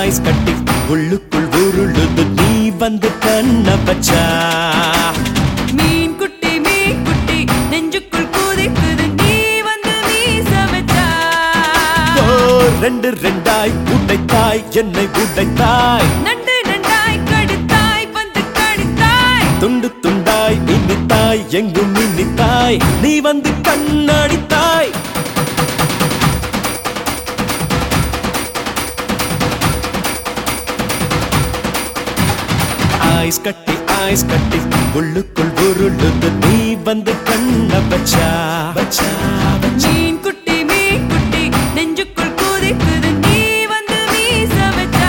ice கட்டி உள்ளுக்குள் உருளுது நீ வந்து கண்ண பச்சா மீன் குட்டி நெஞ்சுக்குள் கூதிக்குது நீ வந்து மீச வச்சா ரெண்டு ரெண்டாய் உடைத்தாய் என்னை உடைத்தாய் நண்டு நண்டாய் கடித்தாய் வந்து கடித்தாய் துண்டு துண்டாய் இனித்தாய் எங்கும் இனித்தாய் நீ வந்து கண்ணடித்தாய் ஐஸ் கட்டி உள்ளுக்குள் உருளுது நீ வந்து கண்ண பச்சா பச்சா மீன் குட்டி நெஞ்சுக்குள் கூதிக்குது நீ வந்து மீச வச்சா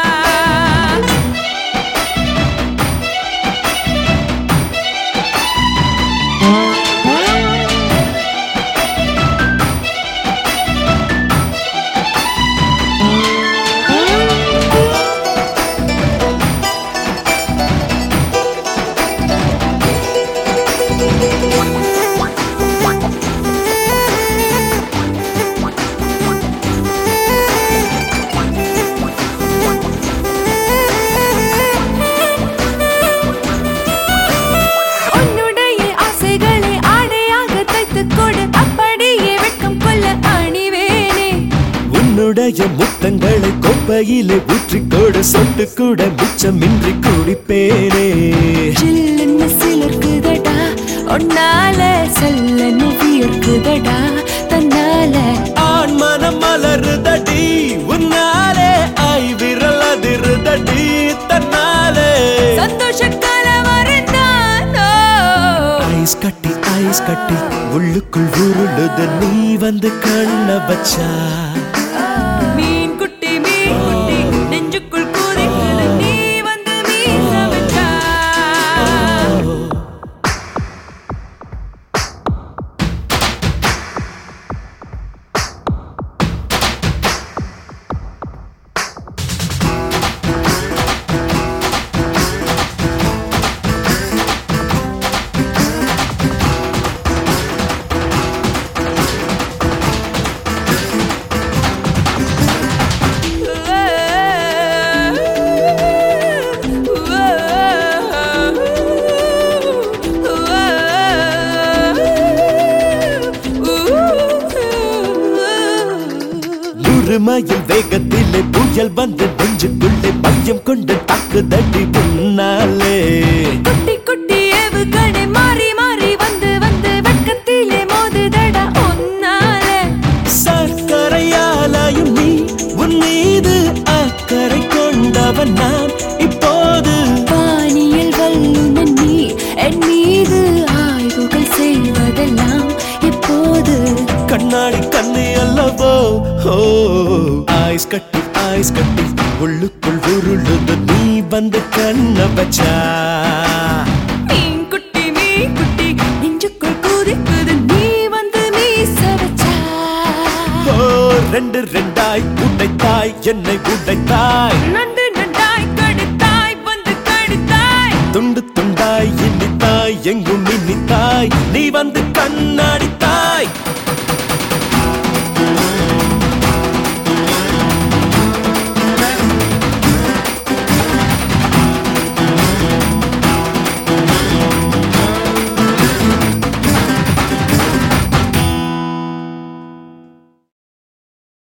முத்தங்களை கொப்பையிலே ஊற்றிக்கொடு சொட்டு கூட மிச்சமின்றி குடிப்பேனே சில்லுன்னு சிலர்க்குதடா ஒன்னால சல்லன்னு வியர்க்குதடா தன்னால ஆண் மனம் மலருதடி உன்னாலே ஐ விரல் அதிருதடி தன்னாலே சந்தோஷ கலவரந்தானோ ஐஸ் கட்டி உள்ளுக்குள் உருளுது நீ வந்து கண்ண பச்சா மீன் குட்டி நெஞ்சுக்குள் கூதிக்குது நீ வந்து மீச வச்சா மயில் வேகத்திலே புயல் வந்து நெஞ்சுக்குள்ளே பையம் கொண்டு தாக்குதடி முன்னாலே குட்டி ஏவுகணை மாறி வந்து வெட்கத்திலே மோதுதடா ஒன்னாலே சர்க்கரையாலாயும் நீ உன் மீது அக்கறை கொண்டவன் நான் இப்போது வானியல் வல்லுநன் நீ என் மீது ஆய்வுகள் செய்வதெல்லாம் இப்போது கண்ணாடி கண்ணி அல்லவோ ஐஸ் கட்டி உள்ளுக்குள் உருளுது நீ வந்து கண்ண பச்சா மீன் குட்டி நெஞ்சுக்குள் கூதிக்குது நீ வந்து மீச வச்சா ரெண்டு ரெண்டாய் உடைத்தாய் என்னை உடைத்தாய் நண்டு நண்டாய் கடித்தாய் வந்து கடித்தாய் துண்டு துண்டாய் இனித்தாய் எங்கும் இனித்தாய் நீ வந்து கண்ணடித்தாய்